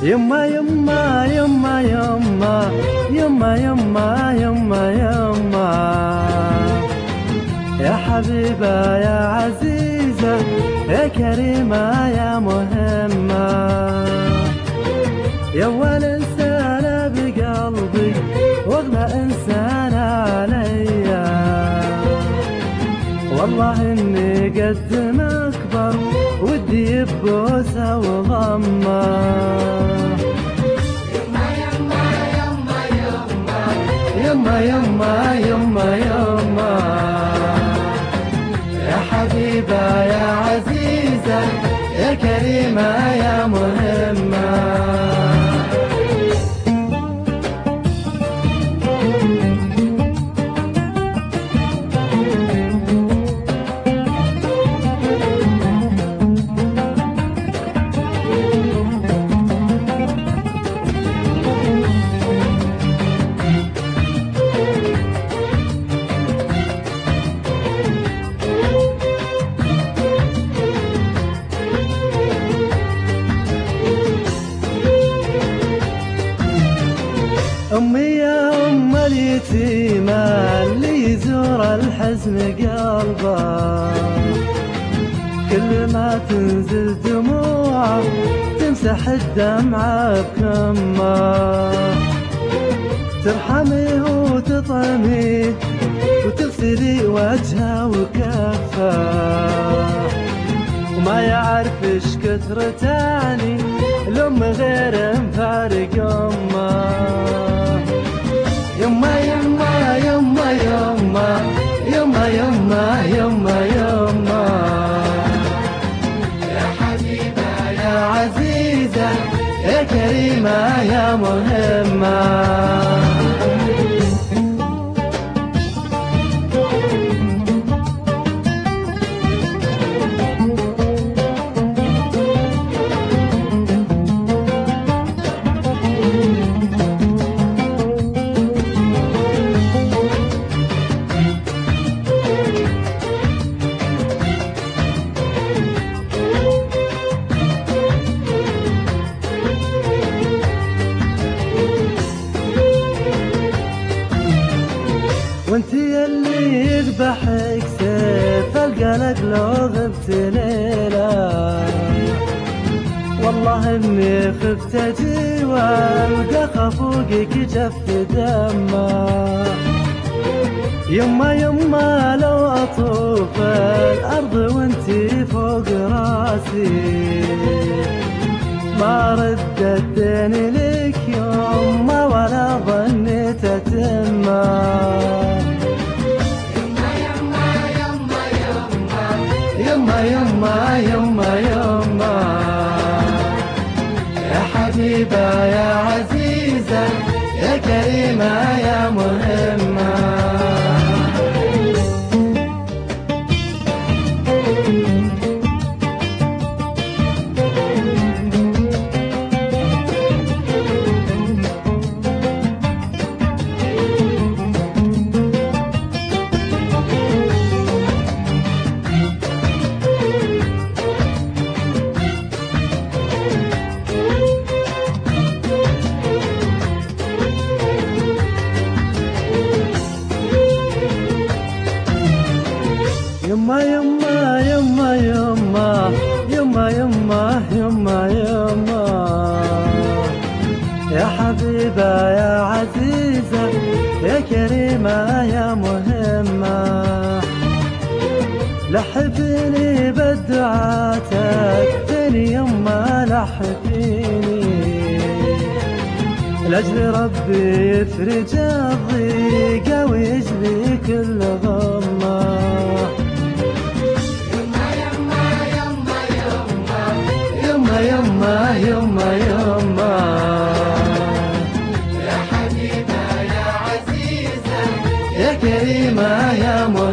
يما يما يما يما يما يما يما يما يا حبيبة يا عزيزة يا كريمة يا مهمة يا أول إنسانة بقلبي وأغلى إنسانة عليا والله إني قد ما أكبر ودي ببوسة وضمة يما يما يما يما يا حبيبة يا عزيزة يا كريمة يا مهمة أمي يا أم اليتيمة اللي يزور الحزن قلبه كل ما تنزل دموعه تمسح الدمعة بكمه ترحميه وتطعميه وتغسلي وجهه وكفه وما يعرف ايش كثر تاني الأم غير مفارق أمه يما يما يما يما يما يما يما يما يا حبيبة يا عزيزة يا كريمة يا مهمة وانتي اللي يذبحك سيف القلق لو غبت ليلة والله اني خفت اجي والقى فوقك جف دمه يما يما لو اطوف الارض وانتي فوق راسي ما ردت ديني لك يما ولا ظنيت اتمه يما يما يما يما يا حبيبة يا عزيزة يا كريمة يا مهمة يما يما يما يما يما يما يما يما يا حبيبة يا عزيزة يا كريمة يا مهمة لحفيني بالدعاء تكفيني يما لحفيني لأجل ربي يفرج الضيقة ويجلي كل غمة يما يما يما يا حبيبة يا عزيزة يا كريمة يا